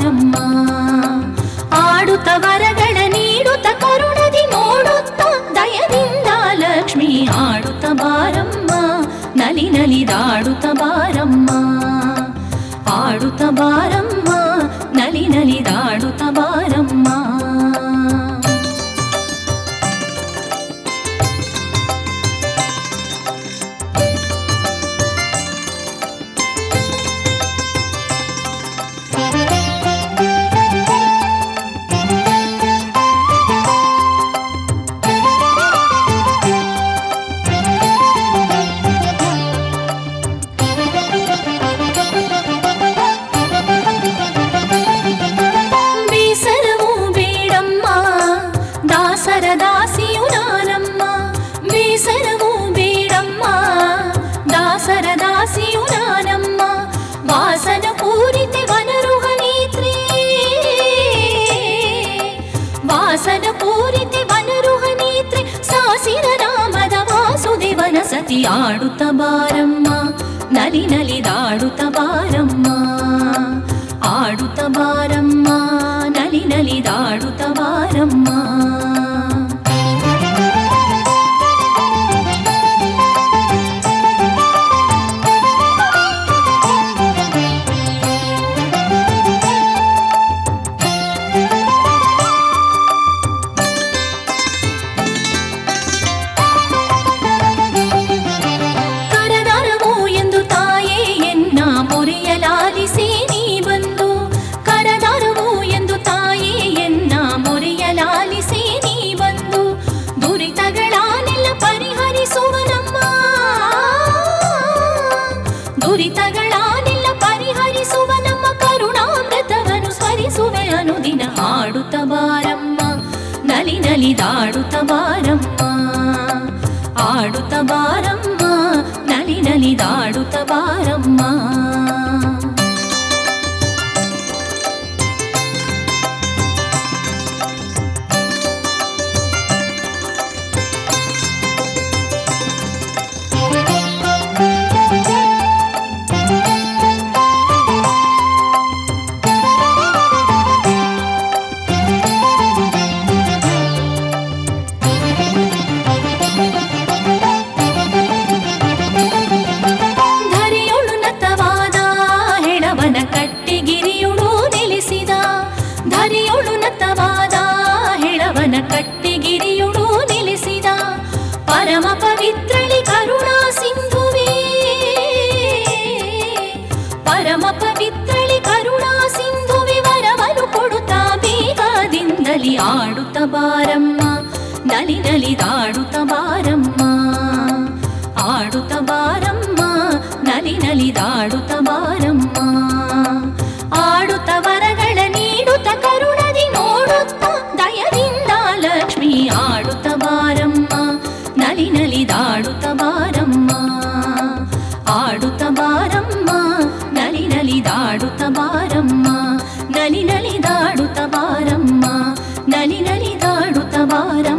ಬಾರಮ್ಮ. ಆಡುತ್ತ ವರಗಳ ನೀಡುತ್ತ ಕರುಣದಿ ನೋಡುತ್ತ ದಯದಿಂದ ಲಕ್ಷ್ಮಿ ಆಡುತ್ತ ಬಾರಮ್ಮ. ನಲಿ ನಲಿದಾಡುತ್ತ ಬಾರಮ್ಮ. ಆಡುತ್ತ ಬಾರಮ್ಮ, ನಲಿ ನಲಿದಾಡುತ್ತ ಬಾರಮ್ಮ. ದಾಸಿಯು ನಾನಮ್ಮ, ಬೇಸರವೂ ಬೇಡಮ್ಮ. ದಾಸರ ದಾಸಿಯು ನಾನಮ್ಮ, ವಾಸನ ಪೂರಿತೆ ವನರುಹ ನೇತ್ರೆ. ವಾಸನ ಪೂರಿತೆ ವನರುಹ ನೇತ್ರೆ, ಸಾಸಿರ ನಾಮದ ವಾಸುದೇವನ ಸತಿ ಆಡುತ್ತ ಬಾರಮ್ಮ. ನಲಿ ನಲಿದಾಡುತ್ತ ಬಾರಮ್ಮ. ಆಡುತ್ತ ಬಾರಮ್ಮ, ನಲಿ ನಲಿದಾಡುತ್ತ ಬಾರಮ್ಮ. ದುರಿತಗಳನ್ನೆಲ್ಲ ಪರಿಹರಿಸುವ ನಮ್ಮ ಕರುಣಾಮೃತವನ್ನು ಸ್ಮರಿಸುವೆ ಅನುದಿನ. ಆಡುತ್ತ ಬಾರಮ್ಮ, ನಲಿ ನಲಿದಾಡುತ್ತ ಬಾರಮ್ಮ. ಆಡುತ್ತ ಬಾರಮ್ಮ, ನಲಿ ನಲಿದಾಡುತ್ತ ಬಾರಮ್ಮ. ಕಟ್ಟಿಗಿರಿಯುಡು ನೆಲೆಸಿದ ಪರಮ ಪವಿತ್ರಳಿ ಕರುಣಾ ಸಿಂಧುವೇ. ಪರಮ ಪವಿತ್ರಳಿ ಕರುಣಾ ಸಿಂಧುವೆ, ವರವನ್ನು ಕೊಡುತ್ತಾ ಬೇಗದಿಂದಲಿ ಆಡುತ್ತ ಬಾರಮ್ಮ. ನಲಿ ನಲಿದಾಡುತ್ತ ಬಾರಮ್ಮ. ಆಡುತ್ತ ಬಾರಮ್ಮ, ನಲಿ ನಲಿದಾಡುತ್ತ ಬಾರಮ್ಮ. ಆಡುತ್ತ ವರಗಳ ನೀಡುತ್ತ ಕರುಣದಿ ನೋಡುತ್ತ ದಯದಿಂದ ಲಕ್ಷ್ಮಿ ಆಡುತ್ತ ಬಾರಮ್ಮ. ನಲಿ ನಲಿದಾಡುತ್ತ ಬಾರಮ್ಮ. ಆಡುತ್ತ ಬಾರಮ್ಮ, ನಲಿ ನಲಿದಾಡುತ್ತ ಬಾರಮ್ಮ. ನಲಿ ನಲಿದಾಡುತ್ತ ಬಾರಮ್ಮ. ನಲಿ ನಲಿದಾಡುತ್ತ ಬಾರಮ್ಮ.